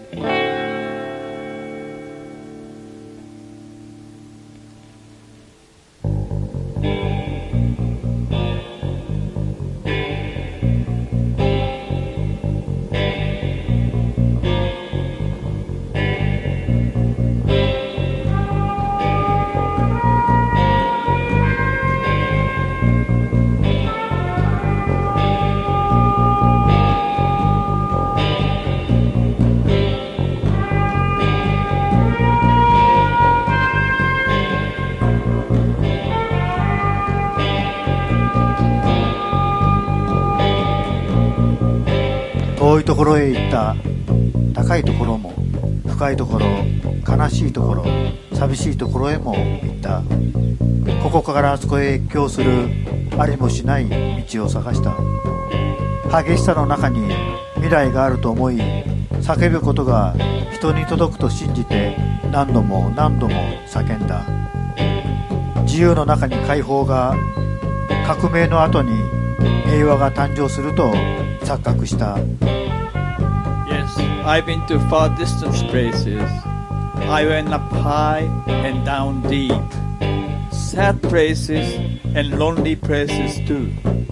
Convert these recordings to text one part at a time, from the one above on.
遠いところへ行った。高いところも深いところ、悲しいところ、寂しいところへも行った。ここからあそこへ越境するありもしない道を探した。激しさの中に未来があると思い、叫ぶことが人に届くと信じて何度も何度も叫んだ。自由の中に解放が、革命の後に平和が誕生すると錯覚した。 Yes, I've been to far distance places. I went up high and down deep. Sad places and lonely places too.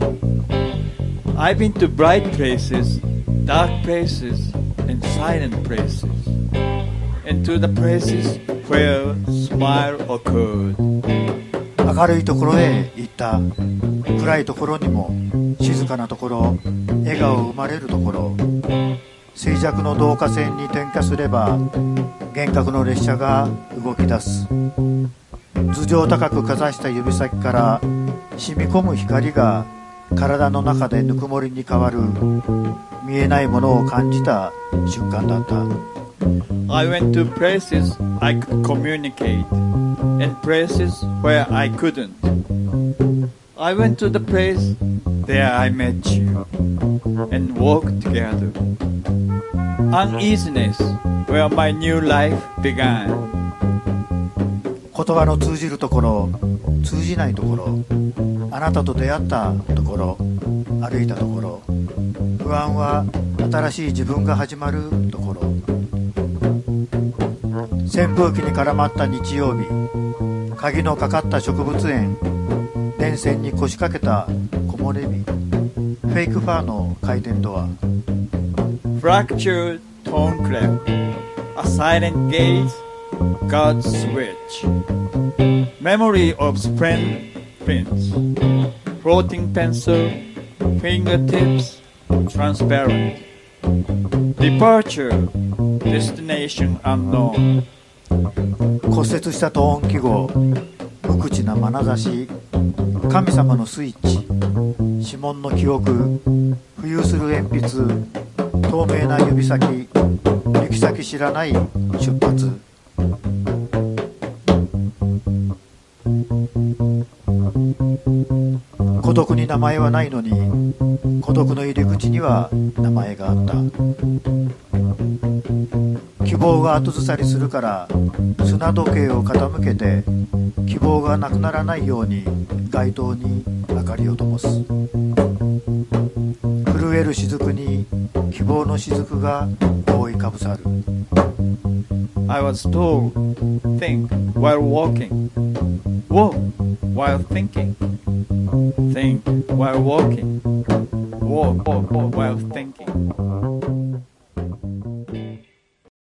I've been to bright places, dark places, and silent places. And to the places where smile occurred. 明るいところへ行った。暗いところにも、静かなところ、笑顔生まれるところ。静寂の導火線に点火すれば、幻覚の列車が動き出す。頭上高くかざした指先から染み込む光が体の中でぬくもりに変わる。見えないものを感じた瞬間だった。 I went to places I could communicate and places where I couldn't. I went to the place there I met you and walked together. Uneasiness where my new life began. 言葉の通じるところ、通じないところ、あなたと出会ったところ、歩いたところ、不安は新しい自分が始まるところ。扇風機に絡まった日曜日、鍵のかかった植物園、電線に腰掛けた木漏れ日、フェイクファーの回転ドア。 Fractured tone clef, a silent gaze, God's switch. Memory of spring prints, floating pencil, fingertips, transparent. Departure, destination unknown. 骨折したトーン記号、無口な眼差し、神様のスイッチ、指紋の記憶、浮遊する鉛筆、透明な指先、行き先知らない出発。孤独に名前はないのに、孤独の入り口には名前があった。希望が後ずさりするから砂時計を傾けて、希望がなくならないように街灯に明かりを灯す。震える雫に希望の雫が覆いかぶさる。 I was told, think while walking, walk while thinking, think while walking, walk while thinking.